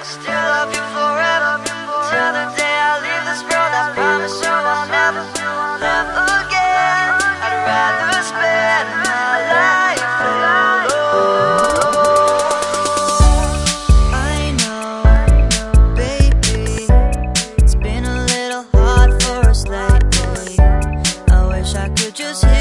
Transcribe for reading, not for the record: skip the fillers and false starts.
still love you forever. Till the day I leave this world, I promise you I'll never love again. I'd rather spend my life alone. I know, baby, it's been a little hard for us lately. I wish I could just